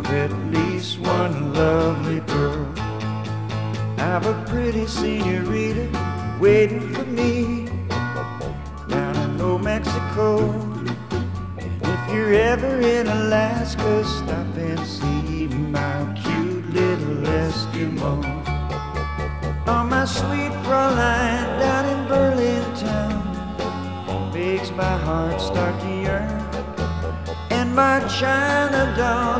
at least one lovely girl. I have a pretty senorita waiting for me down in Old Mexico. If you're ever in Alaska, stop and see my cute little Eskimo. Oh, my sweet Fraulein down in Berlin town makes my heart start to yearn, and my China doll